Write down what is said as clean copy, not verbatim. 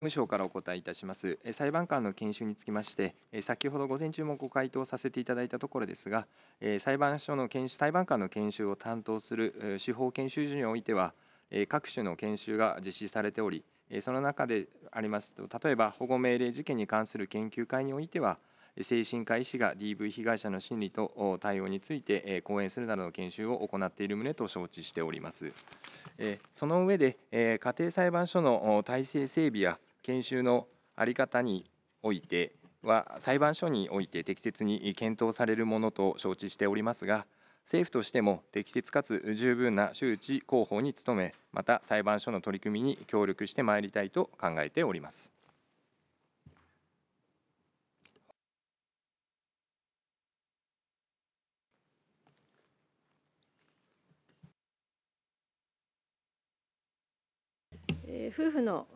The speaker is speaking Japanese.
務省からお答えいたします。裁判官の研修につきまして、先ほど午前中もご回答させていただいたところですが、裁判官の研修を担当する司法研修所においては、各種の研修が実施されており、その中でありますと、例えば保護命令事件に関する研究会においては、精神科医師が DV 被害者の心理と対応について講演するなどの研修を行っている旨と承知しております。その上で、家庭裁判所の体制整備や研修の在り方においては、裁判所において適切に検討されるものと承知しておりますが、政府としても適切かつ十分な周知広報に努め、また裁判所の取り組みに協力してまいりたいと考えております。 夫婦の